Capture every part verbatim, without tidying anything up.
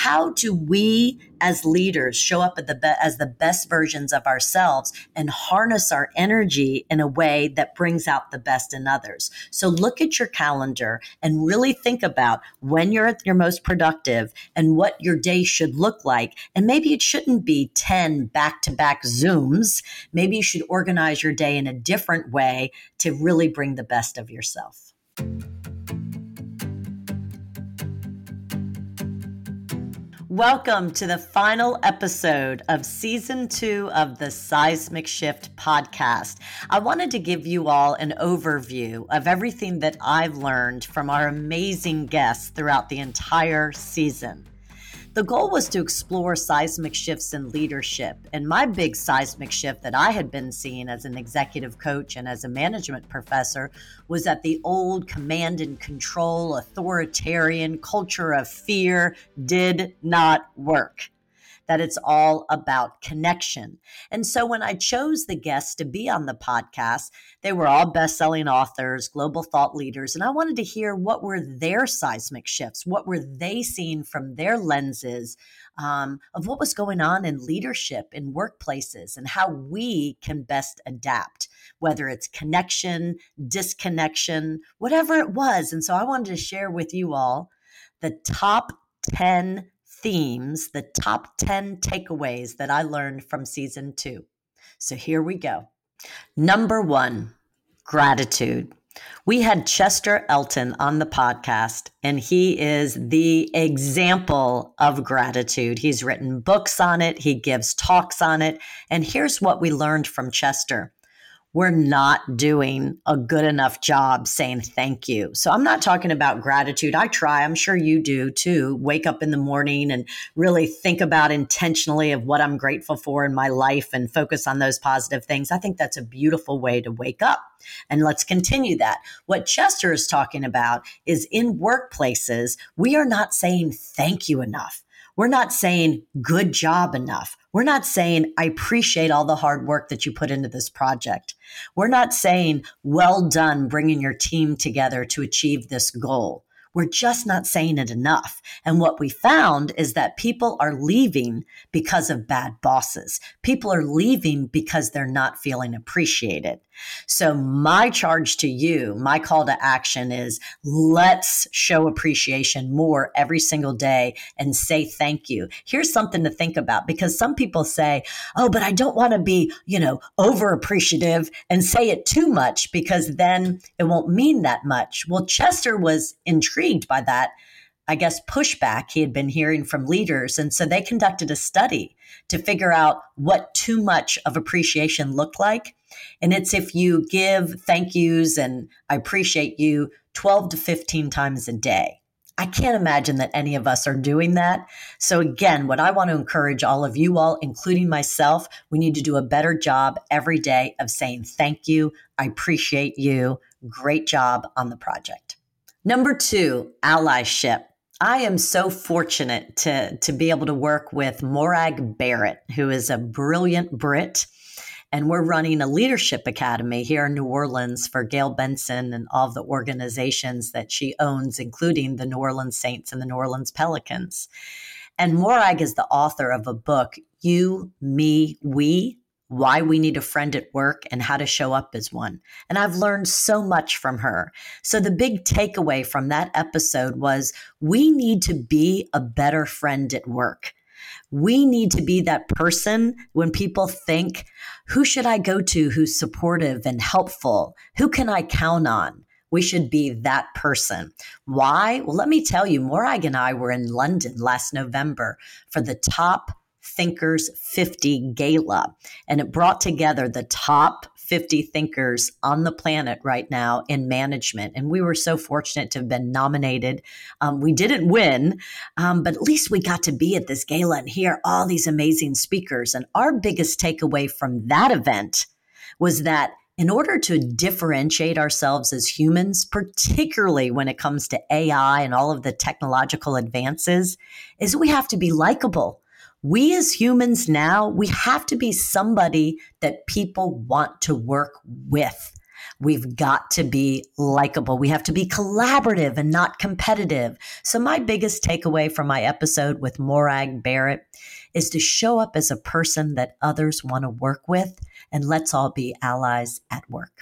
how do we as leaders show up at the be- as the best versions of ourselves and harness our energy in a way that brings out the best in others? So look at your calendar and really think about when you're at your most productive and what your day should look like. And maybe it shouldn't be ten back-to-back Zooms. Maybe you should organize your day in a different way to really bring the best of yourself. Welcome to the final episode of season two of the Seismic Shift podcast. I wanted to give you all an overview of everything that I've learned from our amazing guests throughout the entire season. The goal was to explore seismic shifts in leadership, and my big seismic shift that I had been seeing as an executive coach and as a management professor was that the old command and control, authoritarian culture of fear did not work. That it's all about connection. And so when I chose the guests to be on the podcast, they were all best-selling authors, global thought leaders, and I wanted to hear what were their seismic shifts, what were they seeing from their lenses um, of what was going on in leadership, in workplaces, and how we can best adapt, whether it's connection, disconnection, whatever it was. And so I wanted to share with you all the top ten themes, the top ten takeaways that I learned from season two. So here we go. Number one, gratitude. We had Chester Elton on the podcast, and he is the example of gratitude. He's written books on it. He gives talks on it. And here's what we learned from Chester. We're not doing a good enough job saying thank you. So I'm not talking about gratitude. I try, I'm sure you do too, wake up in the morning and really think about intentionally of what I'm grateful for in my life and focus on those positive things. I think that's a beautiful way to wake up. And let's continue that. What Chester is talking about is in workplaces, we are not saying thank you enough. We're not saying good job enough. We're not saying, I appreciate all the hard work that you put into this project. We're not saying, well done bringing your team together to achieve this goal. We're just not saying it enough. And what we found is that people are leaving because of bad bosses. People are leaving because they're not feeling appreciated. So my charge to you, my call to action is let's show appreciation more every single day and say thank you. Here's something to think about, because some people say, oh, but I don't want to be, you know, over appreciative and say it too much because then it won't mean that much. Well, Chester was intrigued by that, I guess, pushback he had been hearing from leaders. And so they conducted a study to figure out what too much of appreciation looked like. And it's if you give thank yous and I appreciate you twelve to fifteen times a day. I can't imagine that any of us are doing that. So again, what I want to encourage all of you all, including myself, we need to do a better job every day of saying thank you, I appreciate you, great job on the project. Number two, allyship. I am so fortunate to, to be able to work with Morag Barrett, who is a brilliant Brit. And we're running a leadership academy here in New Orleans for Gail Benson and all of the organizations that she owns, including the New Orleans Saints and the New Orleans Pelicans. And Morag is the author of a book, You, Me, We, Why We Need a Friend at Work and How to Show Up as One. And I've learned so much from her. So the big takeaway from that episode was we need to be a better friend at work. We need to be that person when people think, who should I go to who's supportive and helpful? Who can I count on? We should be that person. Why? Well, let me tell you, Morag and I were in London last November for the Top Thinkers fifty Gala, and it brought together the top fifty thinkers on the planet right now in management. And we were so fortunate to have been nominated. Um, we didn't win, um, but at least we got to be at this gala and hear all these amazing speakers. And our biggest takeaway from that event was that in order to differentiate ourselves as humans, particularly when it comes to A I and all of the technological advances, is we have to be likable. We as humans now, we have to be somebody that people want to work with. We've got to be likable. We have to be collaborative and not competitive. So my biggest takeaway from my episode with Morag Barrett is to show up as a person that others want to work with, and let's all be allies at work.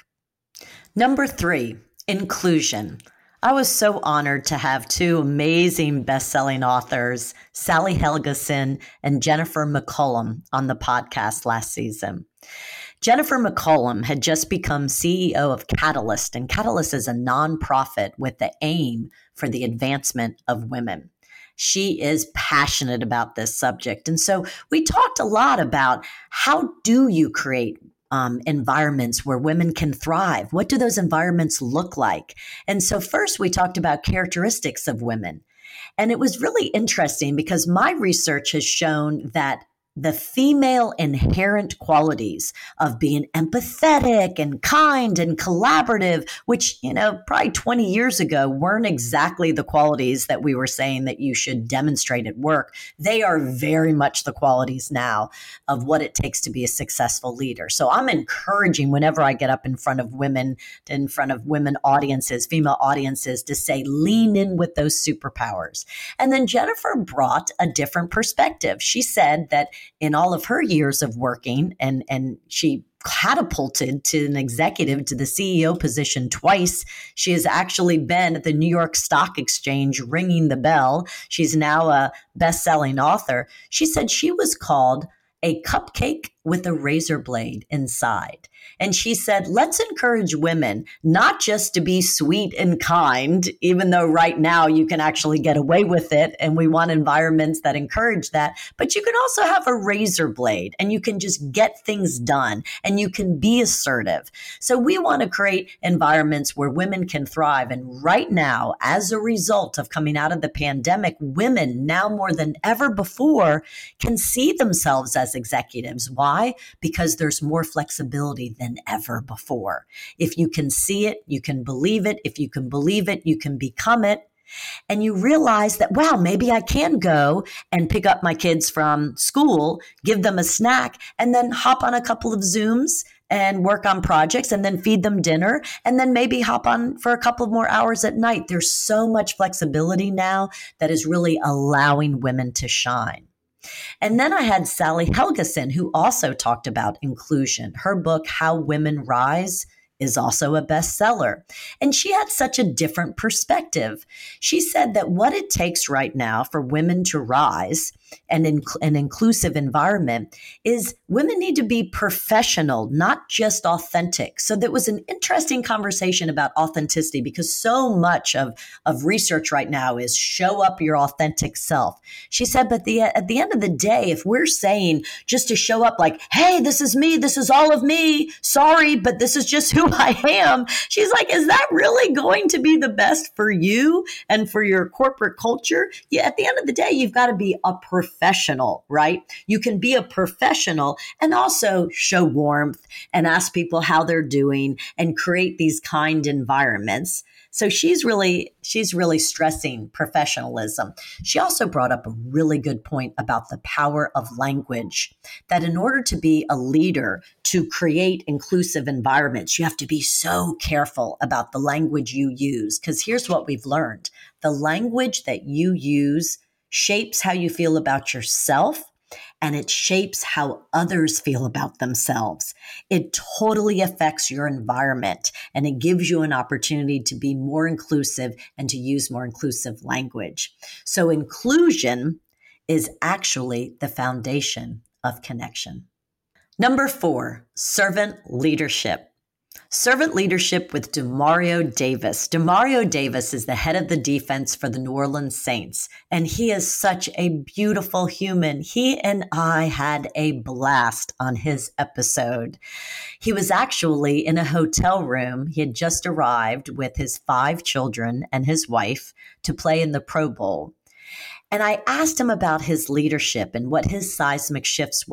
Number three, inclusion. I was so honored to have two amazing best-selling authors, Sally Helgesen and Jennifer McCollum, on the podcast last season. Jennifer McCollum had just become C E O of Catalyst, and Catalyst is a nonprofit with the aim for the advancement of women. She is passionate about this subject. And so we talked a lot about how do you create Um, environments where women can thrive? What do those environments look like? And so first we talked about characteristics of women. And it was really interesting because my research has shown that the female inherent qualities of being empathetic and kind and collaborative, which, you know, probably twenty years ago weren't exactly the qualities that we were saying that you should demonstrate at work. They are very much the qualities now of what it takes to be a successful leader. So I'm encouraging whenever I get up in front of women, in front of women audiences, female audiences, to say, lean in with those superpowers. And then Jennifer brought a different perspective. She said that in all of her years of working, and, and she catapulted to an executive to the C E O position twice. She has actually been at the New York Stock Exchange ringing the bell. She's now a best-selling author. She said she was called a cupcake with a razor blade inside. And she said, let's encourage women not just to be sweet and kind, even though right now you can actually get away with it. And we want environments that encourage that. But you can also have a razor blade and you can just get things done and you can be assertive. So we want to create environments where women can thrive. And right now, as a result of coming out of the pandemic, women now more than ever before can see themselves as executives. Why? Because there's more flexibility than ever before. If you can see it, you can believe it. If you can believe it, you can become it. And you realize that, wow, maybe I can go and pick up my kids from school, give them a snack, and then hop on a couple of Zooms and work on projects and then feed them dinner and then maybe hop on for a couple of more hours at night. There's so much flexibility now that is really allowing women to shine. And then I had Sally Helgesen, who also talked about inclusion. Her book, How Women Rise, is also a bestseller. And she had such a different perspective. She said that what it takes right now for women to rise and in an inclusive environment is women need to be professional, not just authentic. So there was an interesting conversation about authenticity because so much of, of research right now is show up your authentic self. She said, but the, at the end of the day, if we're saying just to show up like, hey, this is me, this is all of me, sorry, but this is just who I am. She's like, is that really going to be the best for you and for your corporate culture? Yeah, at the end of the day, you've got to be a professional, right? You can be a professional and also show warmth and ask people how they're doing and create these kind environments. So she's really, she's really stressing professionalism. She also brought up a really good point about the power of language, that in order to be a leader, to create inclusive environments, you have to be so careful about the language you use. Because here's what we've learned. The language that you use shapes how you feel about yourself, and it shapes how others feel about themselves. It totally affects your environment, and it gives you an opportunity to be more inclusive and to use more inclusive language. So inclusion is actually the foundation of connection. Number four, servant leadership. Servant leadership with Demario Davis. Demario Davis is the head of the defense for the New Orleans Saints, and he is such a beautiful human. He and I had a blast on his episode. He was actually in a hotel room. He had just arrived with his five children and his wife to play in the Pro Bowl. And I asked him about his leadership and what his seismic shifts were.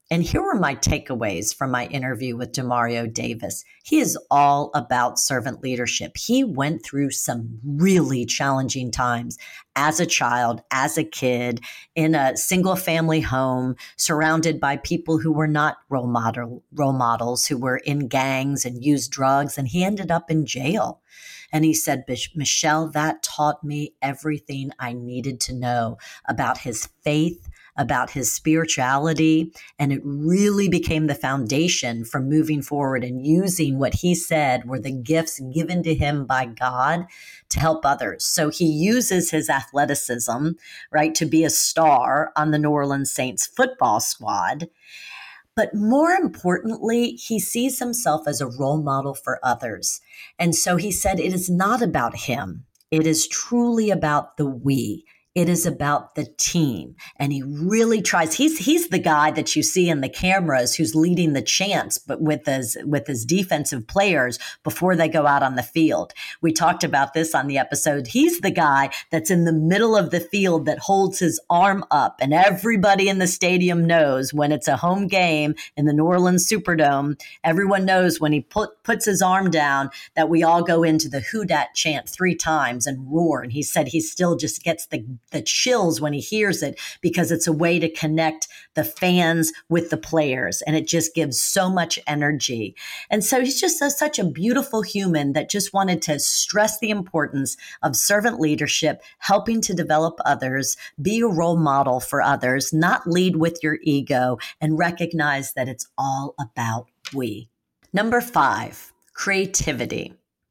And here were my takeaways from my interview with Demario Davis. He is all about servant leadership. He went through some really challenging times as a child, as a kid, in a single family home, surrounded by people who were not role model, role models, who were in gangs and used drugs. And he ended up in jail. And he said, Michelle, that taught me everything I needed to know about his faith, about his spirituality, and it really became the foundation for moving forward and using what he said were the gifts given to him by God to help others. So he uses his athleticism, right, to be a star on the New Orleans Saints football squad. But more importantly, he sees himself as a role model for others. And so he said, it is not about him. It is truly about the we. It is about the team. And he really tries. He's he's the guy that you see in the cameras who's leading the chants, but with his with his defensive players before they go out on the field. We talked about this on the episode. He's the guy that's in the middle of the field that holds his arm up. And everybody in the stadium knows when it's a home game in the New Orleans Superdome, everyone knows when he put, puts his arm down that we all go into the Who Dat chant three times and roar. And he said he still just gets the the chills when he hears it because it's a way to connect the fans with the players. And it just gives so much energy. And so he's just a, such a beautiful human that just wanted to stress the importance of servant leadership, helping to develop others, be a role model for others, not lead with your ego, and recognize that it's all about we. Number five, creativity.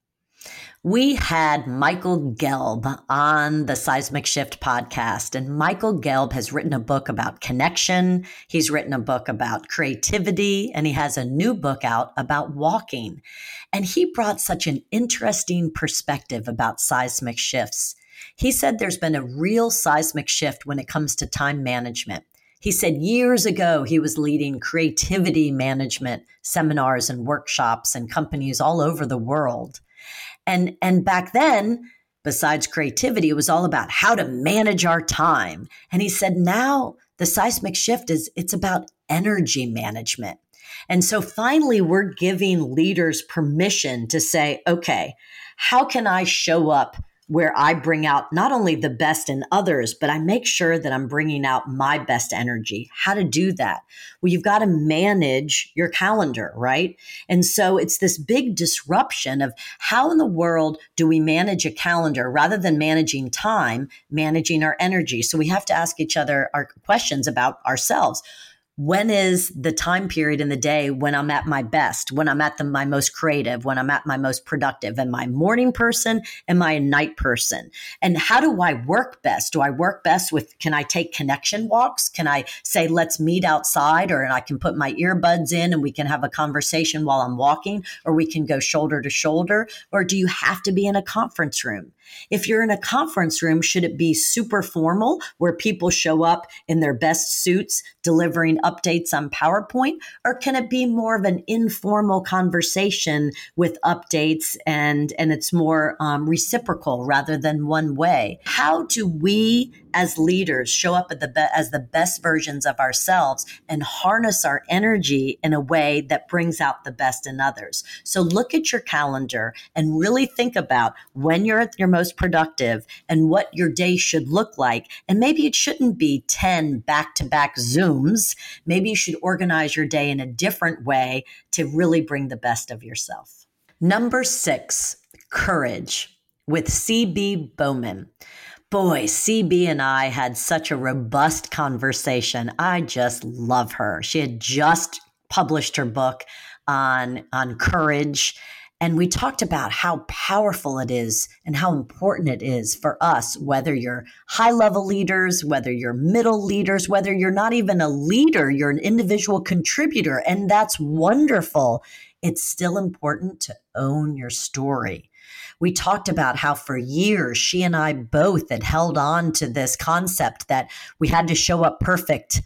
We had Michael Gelb on the Seismic Shift podcast, and Michael Gelb has written a book about connection. He's written a book about creativity, and he has a new book out about walking. And he brought such an interesting perspective about seismic shifts. He said there's been a real seismic shift when it comes to time management. He said years ago, he was leading creativity management seminars and workshops and companies all over the world. And, and back then, besides creativity, it was all about how to manage our time. And he said, now the seismic shift is, it's about energy management. And so finally, we're giving leaders permission to say, okay, how can I show up where I bring out not only the best in others, but I make sure that I'm bringing out my best energy. How to do that? Well, you've got to manage your calendar, right? And so it's this big disruption of how in the world do we manage a calendar rather than managing time, managing our energy. So we have to ask each other our questions about ourselves. When is the time period in the day when I'm at my best, when I'm at the, my most creative, when I'm at my most productive? Am I a morning person? Am I a night person? And how do I work best? Do I work best with, can I take connection walks? Can I say, let's meet outside, or and I can put my earbuds in and we can have a conversation while I'm walking, or we can go shoulder to shoulder? Or do you have to be in a conference room? If you're in a conference room, should it be super formal where people show up in their best suits delivering updates on PowerPoint? Or can it be more of an informal conversation with updates and, and it's more um, reciprocal rather than one way? How do we as leaders show up at the be- as the best versions of ourselves and harness our energy in a way that brings out the best in others? So look at your calendar and really think about when you're at your most productive and what your day should look like. And maybe it shouldn't be ten back-to-back Zooms. Maybe you should organize your day in a different way to really bring the best of yourself. Number six, courage with C B Bowman. Boy, C B and I had such a robust conversation. I just love her. She had just published her book on, on courage. And we talked about how powerful it is and how important it is for us, whether you're high-level leaders, whether you're middle leaders, whether you're not even a leader, you're an individual contributor, and that's wonderful. It's still important to own your story. We talked about how for years, she and I both had held on to this concept that we had to show up perfect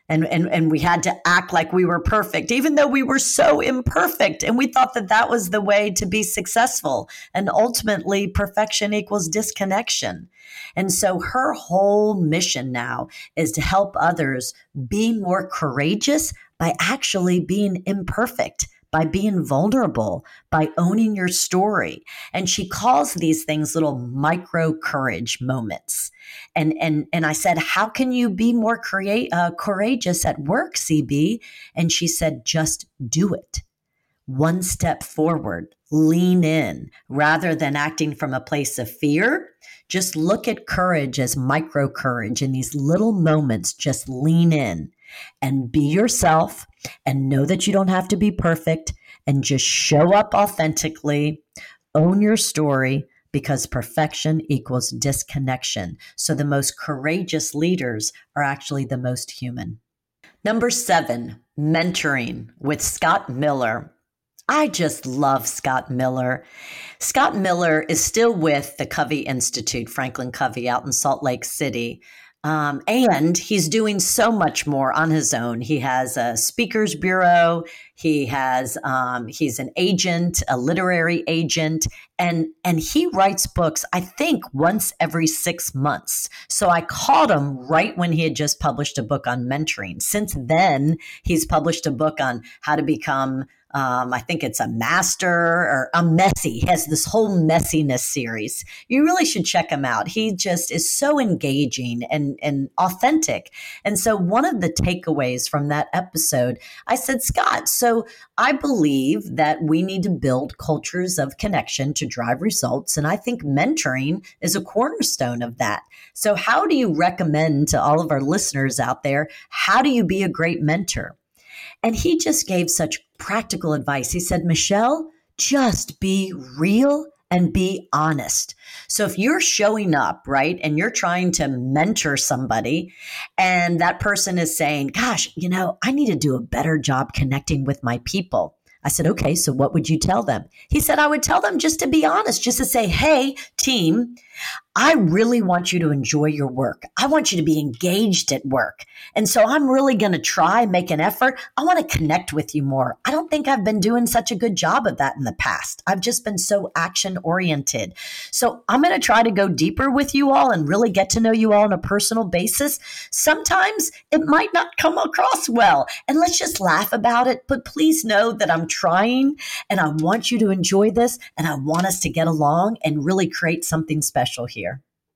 And, and, and we had to act like we were perfect, even though we were so imperfect. And we thought that that was the way to be successful. And ultimately, perfection equals disconnection. And so her whole mission now is to help others be more courageous by actually being imperfect, by being vulnerable, by owning your story. And she calls these things little micro courage moments. And, and, and I said, how can you be more create, uh, courageous at work, C B? And she said, just do it. One step forward, lean in rather than acting from a place of fear. Just look at courage as micro courage in these little moments. Just lean in and be yourself and know that you don't have to be perfect and just show up authentically, own your story, because perfection equals disconnection. So the most courageous leaders are actually the most human. Number seven, mentoring with Scott Miller. I just love Scott Miller. Scott Miller is still with the Covey Institute, Franklin Covey, out in Salt Lake City. Um, and he's doing so much more on his own. He has a speakers bureau. He has, um, he's an agent, a literary agent, and, and he writes books, I think once every six months. So I called him right when he had just published a book on mentoring. Since then, he's published a book on how to become Um, I think it's a master or a messy. He has this whole messiness series. You really should check him out. He just is so engaging and, and authentic. And so one of the takeaways from that episode, I said, Scott, so I believe that we need to build cultures of connection to drive results. And I think mentoring is a cornerstone of that. So how do you recommend to all of our listeners out there, how do you be a great mentor? And he just gave such practical advice. He said, Michelle, just be real and be honest. So if you're showing up, right, and you're trying to mentor somebody and that person is saying, gosh, you know, I need to do a better job connecting with my people. I said, okay, so what would you tell them? He said, I would tell them just to be honest, just to say, hey, team, I really want you to enjoy your work. I want you to be engaged at work. And so I'm really going to try, make an effort. I want to connect with you more. I don't think I've been doing such a good job of that in the past. I've just been so action oriented. So I'm going to try to go deeper with you all and really get to know you all on a personal basis. Sometimes it might not come across well, and let's just laugh about it. But please know that I'm trying and I want you to enjoy this and I want us to get along and really create something special here.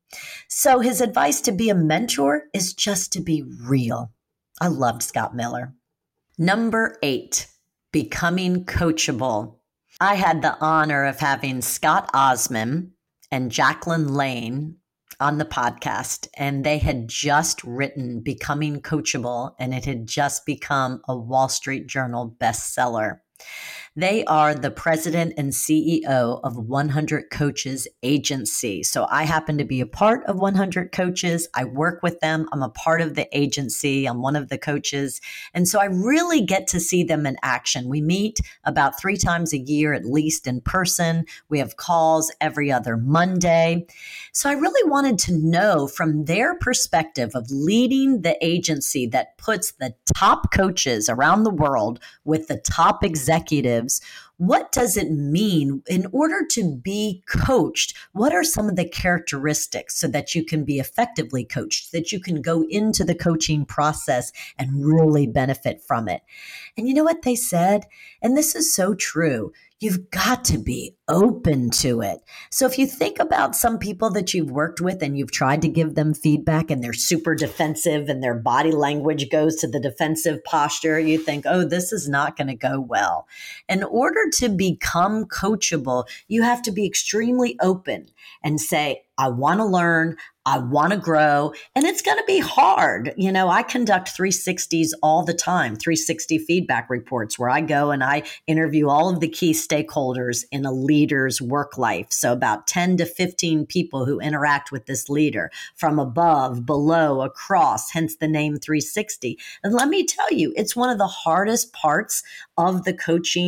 So his advice to be a mentor is just to be real. I loved Scott Miller. Number eight, becoming coachable. I had the honor of having Scott Osman and Jacqueline Lane on the podcast, and they had just written Becoming Coachable, and it had just become a Wall Street Journal bestseller. They are the president and C E O of one hundred Coaches Agency. So I happen to be a part of one hundred Coaches. I work with them. I'm a part of the agency. I'm one of the coaches. And so I really get to see them in action. We meet about three times a year, at least in person. We have calls every other Monday. So I really wanted to know from their perspective of leading the agency that puts the top coaches around the world with the top executives, what does it mean in order to be coached? What are some of the characteristics so that you can be effectively coached, that you can go into the coaching process and really benefit from it? And you know what they said? And this is so true. You've got to be open to it. So if you think about some people that you've worked with and you've tried to give them feedback and they're super defensive and their body language goes to the defensive posture, you think, oh, this is not going to go well. In order to become coachable, you have to be extremely open and say, I want to learn. I want to grow, and it's going to be hard. You know, I conduct three sixties all the time, three sixty feedback reports where I go and I interview all of the key stakeholders in a leader's work life. So about ten to fifteen people who interact with this leader from above, below, across, hence the name three sixty. And let me tell you, it's one of the hardest parts of the coaching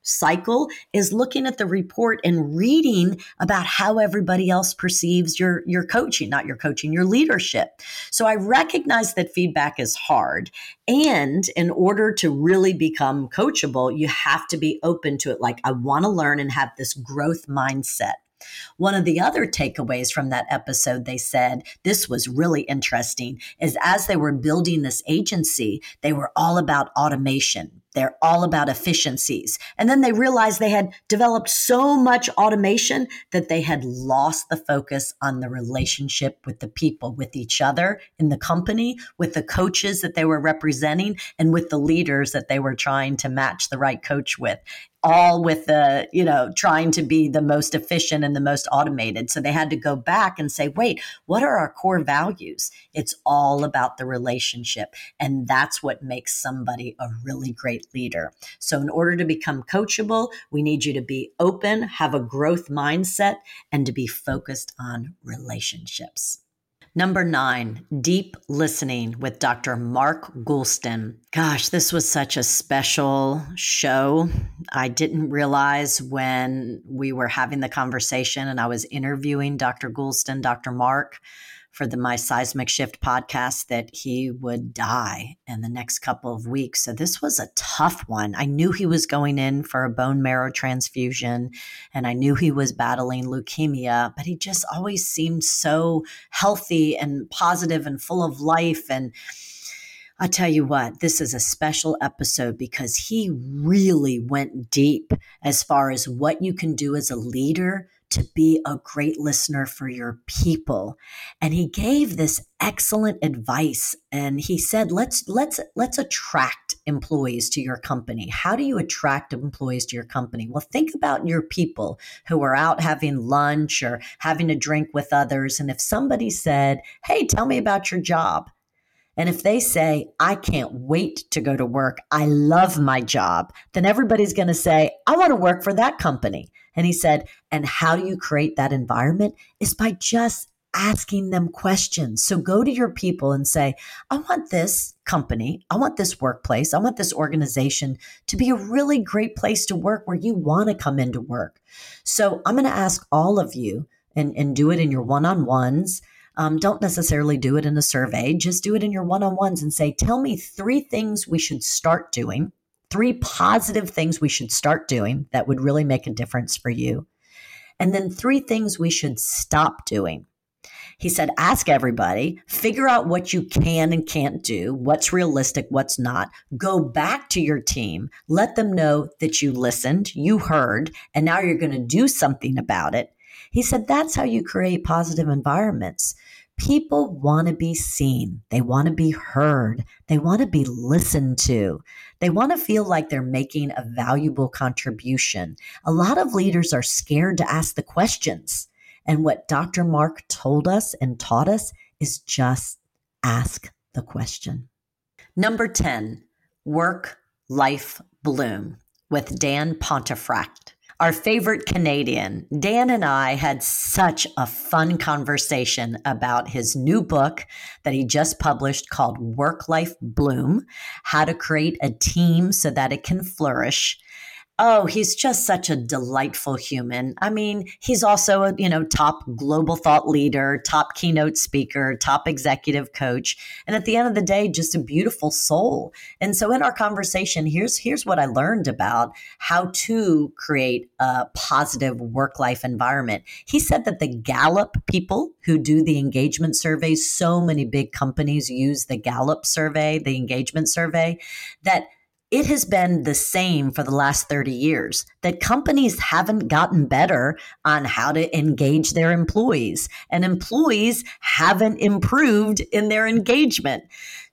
cycle is looking at the report and reading about how everybody else perceives your, your coaching, not your coaching, your leadership. So I recognize that feedback is hard. And in order to really become coachable, you have to be open to it. Like, I want to learn and have this growth mindset. One of the other takeaways from that episode, they said, this was really interesting, is as they were building this agency, they were all about automation. They're all about efficiencies. And then they realized they had developed so much automation that they had lost the focus on the relationship with the people, with each other in the company, with the coaches that they were representing, and with the leaders that they were trying to match the right coach with. All with the, you know, trying to be the most efficient and the most automated. So they had to go back and say, wait, what are our core values? It's all about the relationship. And that's what makes somebody a really great leader. So in order to become coachable, we need you to be open, have a growth mindset, and to be focused on relationships. Number nine, deep listening with Doctor Mark Goulston. Gosh, this was such a special show. I didn't realize when we were having the conversation and I was interviewing Doctor Goulston, Doctor Mark, for the My Seismic Shift podcast, that he would die in the next couple of weeks. So this was a tough one. I knew he was going in for a bone marrow transfusion, and I knew he was battling leukemia, but he just always seemed so healthy and positive and full of life. And I tell you what, this is a special episode because he really went deep as far as what you can do as a leader to be a great listener for your people. And he gave this excellent advice. And he said, let's, let's, let's attract employees to your company. How do you attract employees to your company? Well, think about your people who are out having lunch or having a drink with others. And if somebody said, hey, tell me about your job. And if they say, I can't wait to go to work, I love my job, then everybody's going to say, I want to work for that company. And he said, and how do you create that environment is by just asking them questions. So go to your people and say, I want this company, I want this workplace, I want this organization to be a really great place to work where you want to come into work. So I'm going to ask all of you and, and do it in your one-on-ones. Um, don't necessarily do it in a survey. Just do it in your one-on-ones and say, tell me three things we should start doing, three positive things we should start doing that would really make a difference for you. And then three things we should stop doing. He said, ask everybody, figure out what you can and can't do, what's realistic, what's not. Go back to your team. Let them know that you listened, you heard, and now you're going to do something about it. He said, that's how you create positive environments. People want to be seen. They want to be heard. They want to be listened to. They want to feel like they're making a valuable contribution. A lot of leaders are scared to ask the questions. And what Doctor Mark told us and taught us is just ask the question. Number ten, Work Life Bloom with Dan Pontefract. Our favorite Canadian. Dan and I had such a fun conversation about his new book that he just published called Work Life Bloom, How to Create a Team so that it can flourish. Oh, he's just such a delightful human. I mean, he's also a, you know, top global thought leader, top keynote speaker, top executive coach. And at the end of the day, just a beautiful soul. And so in our conversation, here's, here's what I learned about how to create a positive work-life environment. He said that the Gallup people who do the engagement surveys, so many big companies use the Gallup survey, the engagement survey, that it has been the same for the last thirty years, that companies haven't gotten better on how to engage their employees, and employees haven't improved in their engagement.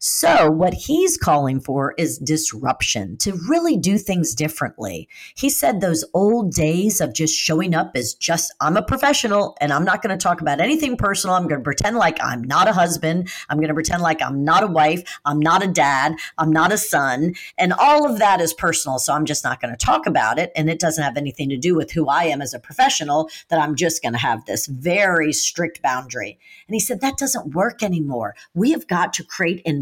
So what he's calling for is disruption, to really do things differently. He said those old days of just showing up as just, I'm a professional and I'm not going to talk about anything personal. I'm going to pretend like I'm not a husband. I'm going to pretend like I'm not a wife. I'm not a dad. I'm not a son. And all of that is personal. So I'm just not going to talk about it. And it doesn't have anything to do with who I am as a professional, that I'm just going to have this very strict boundary. And he said, that doesn't work anymore. We have got to create environments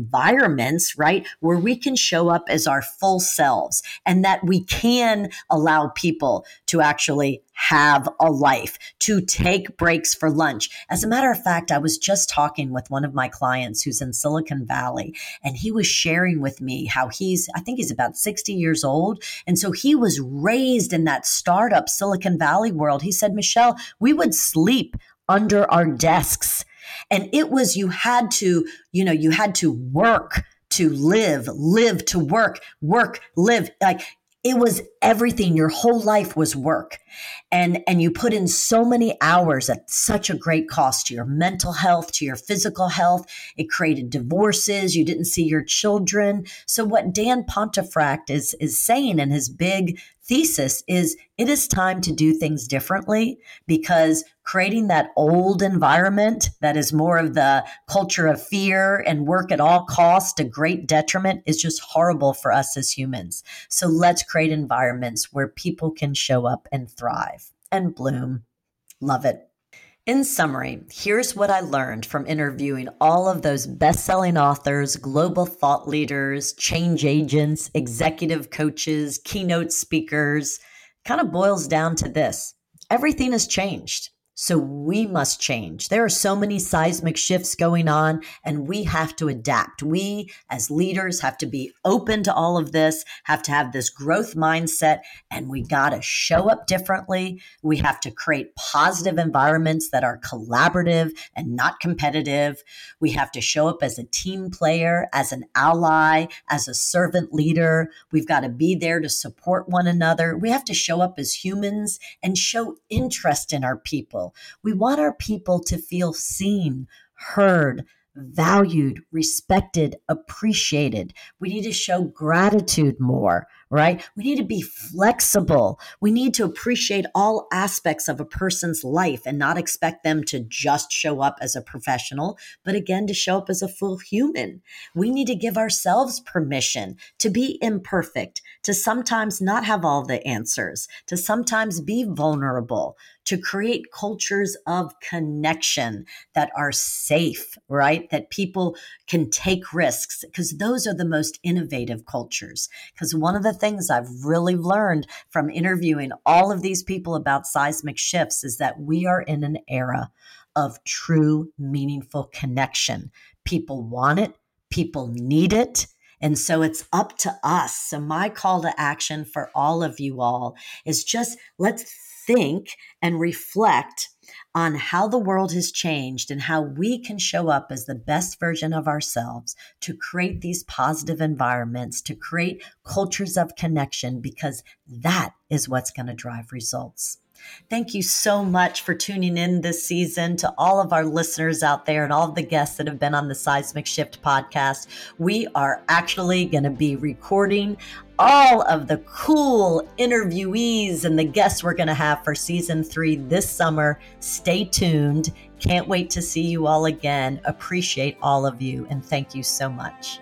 environments, right, where we can show up as our full selves and that we can allow people to actually have a life, to take breaks for lunch. As a matter of fact, I was just talking with one of my clients who's in Silicon Valley, and he was sharing with me how he's, I think he's about sixty years old. And so he was raised in that startup Silicon Valley world. He said, Michelle, we would sleep under our desks. And it was, you had to, you know, you had to work to live, live to work, work, live. Like, it was everything. Your whole life was work. And, and you put in so many hours at such a great cost to your mental health, to your physical health. It created divorces. You didn't see your children. So what Dan Pontefract is, is saying in his big thesis is it is time to do things differently, because creating that old environment that is more of the culture of fear and work at all costs to great detriment is just horrible for us as humans. So let's create environments where people can show up and thrive and bloom. Love it. In summary, here's what I learned from interviewing all of those best-selling authors, global thought leaders, change agents, executive coaches, keynote speakers. Kind of boils down to this. Everything has changed. So we must change. There are so many seismic shifts going on, and we have to adapt. We as leaders have to be open to all of this, have to have this growth mindset, and we got to show up differently. We have to create positive environments that are collaborative and not competitive. We have to show up as a team player, as an ally, as a servant leader. We've got to be there to support one another. We have to show up as humans and show interest in our people. We want our people to feel seen, heard, valued, respected, appreciated. We need to show gratitude more, right? We need to be flexible. We need to appreciate all aspects of a person's life and not expect them to just show up as a professional, but again, to show up as a full human. We need to give ourselves permission to be imperfect, to sometimes not have all the answers, to sometimes be vulnerable, to create cultures of connection that are safe, right? That people can take risks, because those are the most innovative cultures. Because one of the things I've really learned from interviewing all of these people about seismic shifts is that we are in an era of true, meaningful connection. People want it. People need it. And so it's up to us. So my call to action for all of you all is just let's think and reflect on how the world has changed and how we can show up as the best version of ourselves to create these positive environments, to create cultures of connection, because that is what's going to drive results. Thank you so much for tuning in this season, to all of our listeners out there and all of the guests that have been on the Seismic Shift podcast. We are actually going to be recording all of the cool interviewees and the guests we're going to have for season three this summer. Stay tuned. Can't wait to see you all again. Appreciate all of you, and thank you so much.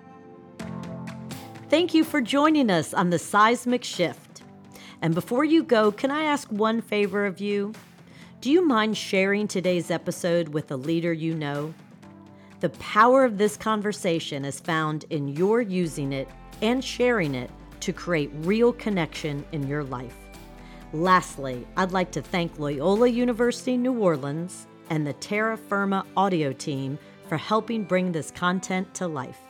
Thank you for joining us on the Seismic Shift. And before you go, can I ask one favor of you? Do you mind sharing today's episode with a leader you know? The power of this conversation is found in your using it and sharing it to create real connection in your life. Lastly, I'd like to thank Loyola University New Orleans and the Terra Firma audio team for helping bring this content to life.